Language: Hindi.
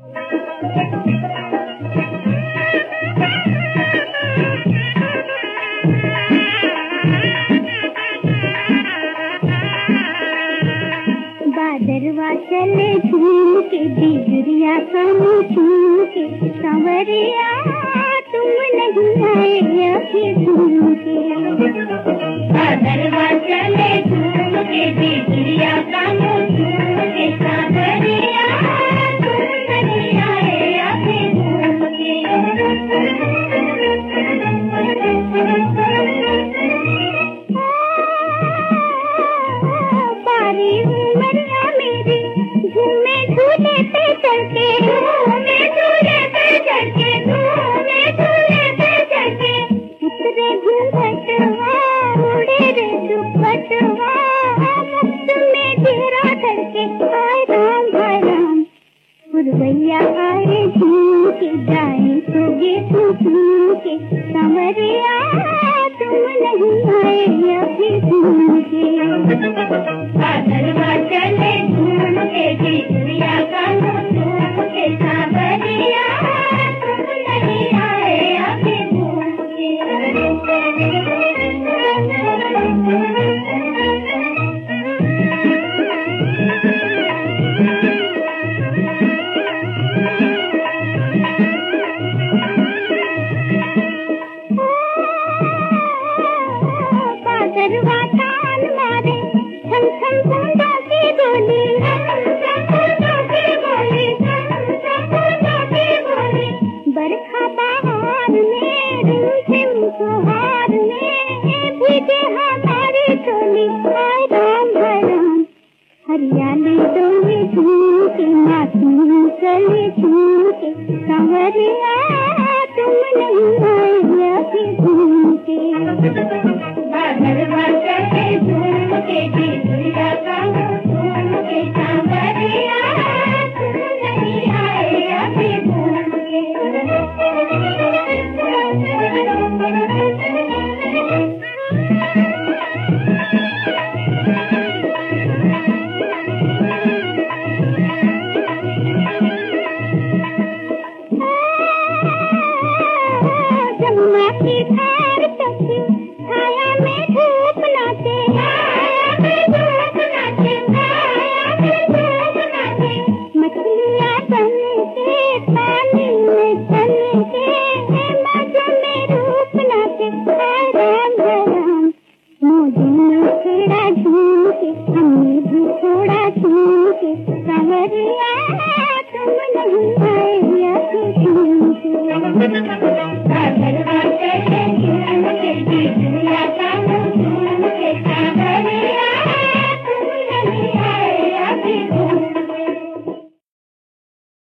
बादरवा चले झूम के बिजुरिया कम झूम के सांवरिया तुम नहीं आए अभी झूम के। बादरवा चले झूम के बिजुरिया कम झूम के सांवरिया तुम नहीं आए अभी झूम के। बारी उमरिया मेरी झूमे झूले पे चढ़ के, झूमे झूले पे चढ़ के, झूमे झूले पे चढ़ के उतरे घूंघटवा उड़े रे दुपट्टवा मुफ्त में तेरा धड़के। हाय राम पुरवैया आए झूम के जाए सोगे झूम के सांवरिया तुम नहीं आए अभी झूम के। बादरवा चले झूम के बिजुरिया कम झूम के सांवरिया तुम नहीं आए अभी झूम के। बादरवा तान मारे छम छम बूंदों की बोली, बूंदों की बोली, बूंदों की बोली। बरखा बहार में रिमझिम फुहार में भीगे हमारी चोली। हाय राम हरियाली डोली झूम के मासूम चली झूम के सांवरिया तुम नहीं आए अभी झूम के। बादरवा चले झूम के बिजुरिया कम झूम के सांवरिया तुम नहीं आए अभी झूम के। जमुना की धार तक छाया में धूप नाचे, छाया में धूप नाचे, छाया में धूप नाचे। मछलियाँ बन के पानी में चल के मौजों में रूप नाचे। हाय राम मोदी ने छेड़ा झूम के हमने भी छोड़ा झूम के सांवरिया तुम नहीं आए अभी झूम के। बादरवा चले झूम के बिजुरिया